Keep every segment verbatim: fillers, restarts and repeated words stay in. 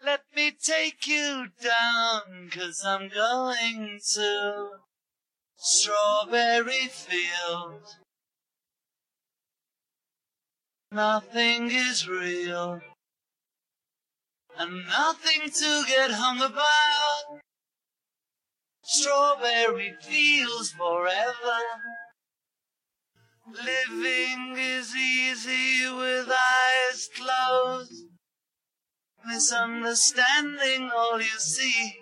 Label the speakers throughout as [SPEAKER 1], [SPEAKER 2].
[SPEAKER 1] Let me take you down, 'cause I'm going to Strawberry Field. Nothing is real, and nothing to get hung about. Strawberry Fields forever. Living is easy with eyes closed. Misunderstanding all you see.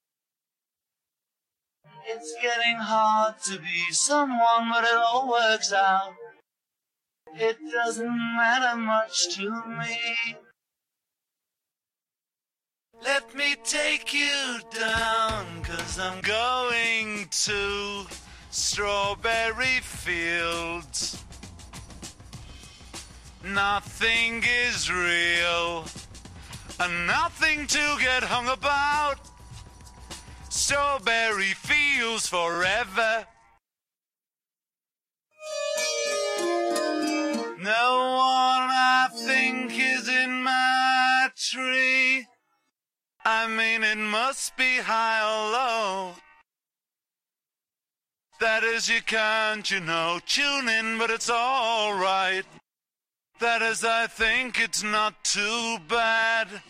[SPEAKER 1] It's getting hard to be someone, but it all works out. It doesn't matter much to me. Let me take you down, 'cause I'm going to Strawberry Fields. Nothing is real, and nothing to get hung about. Strawberry Fields forever. No one I think is in my tree. I mean, it must be high or low. That is, you can't, you know, tune in, but it's all right. That is, I think it's not too bad.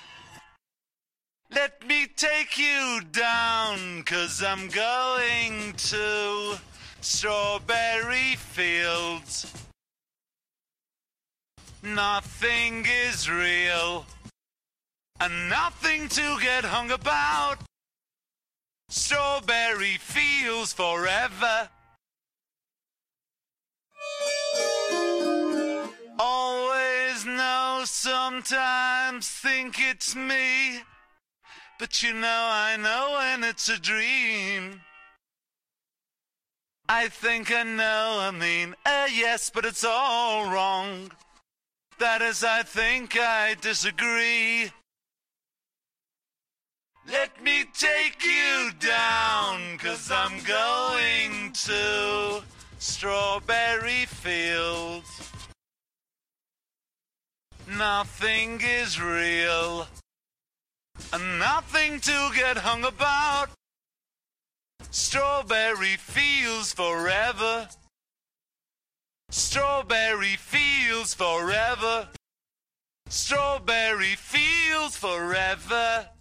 [SPEAKER 1] Let me take you down, 'cause I'm going to Strawberry Fields. Nothing is real, and nothing to get hung about. Strawberry Fields forever. Always know, sometimes think it's me, but you know I know when it's a dream. I think I know, I mean, uh, yes, but it's all wrong. That is, I think I disagree. Let me take you down, 'cause I'm going to Strawberry Fields. Nothing is real, and nothing to get hung about. Strawberry Fields forever. Strawberry Fields forever. Strawberry Fields forever.